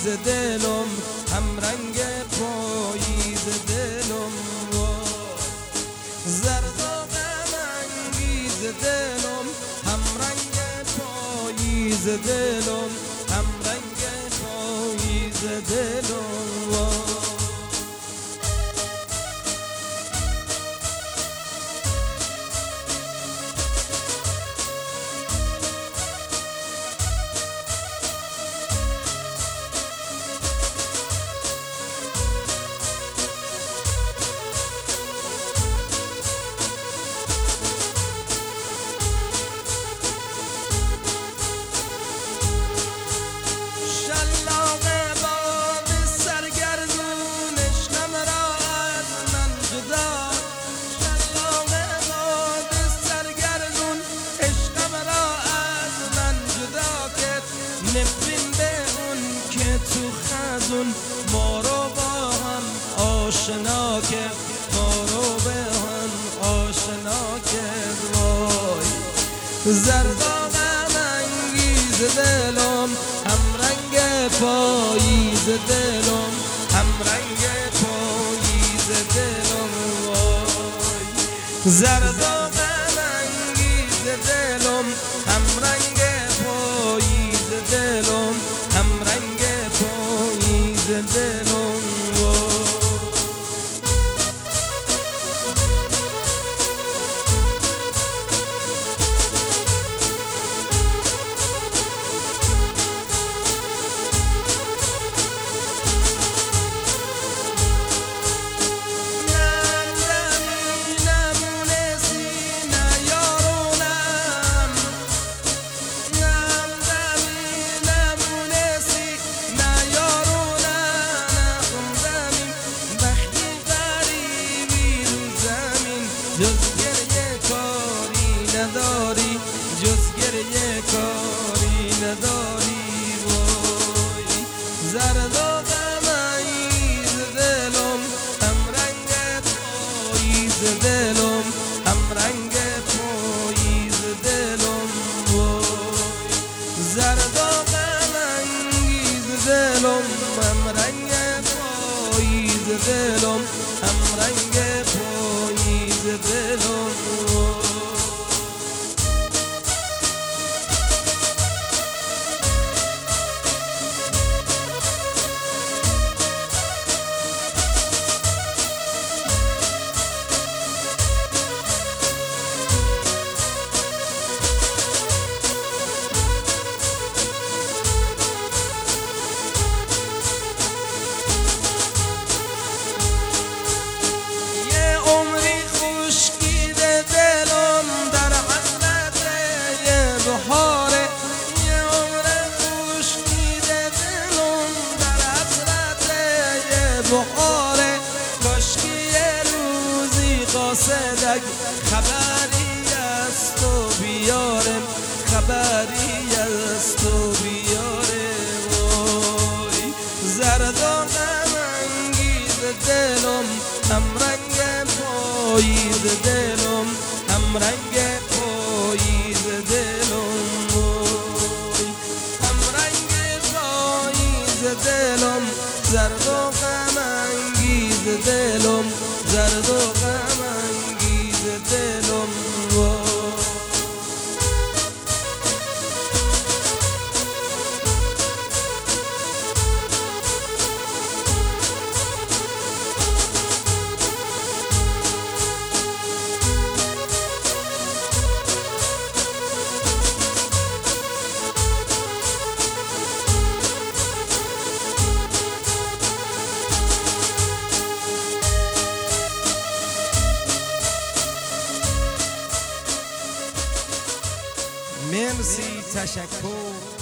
ز دلم، هم رنگ پاییز دلم. زرد و غم انگیز دلم، هم رنگ پاییز دلم، هم رنگ پاییز دلم. نفرین به اون که تو خزون ما رو با هم آشنا کرد، ما رو به هم آشنا کرد. وای زرد و غم انگیز دلم، هم رنگ پاییز دلم، هم رنگ پاییز دلم. وای زرد و غم انگیز دلم، هم رنگ پاییز دلم، هم رنگ پاییز دلم. جز گریه کاری نداری، جز گریه کاری نداری. وای زرد و غم انگیز دلم، هم رنگ پاییز دلم، هم رنگ پاییز دلم. وای زرد و غم انگیز دلم، هم رنگ پاییز دلم، هم رنگ پاییز دلم. بخاره کاشکی یه روزی قاصدک خبری از تو بیارم، خبری از تو بیارم. وای زرد و غم انگیز دلم، هم رنگ پاییز دلم، هم رنگ پاییز دلم. وای هم رنگ پاییز دلم، زرد و غم انگیز دلم، زرد و غم انگیز دلم. مرسی، تشکر.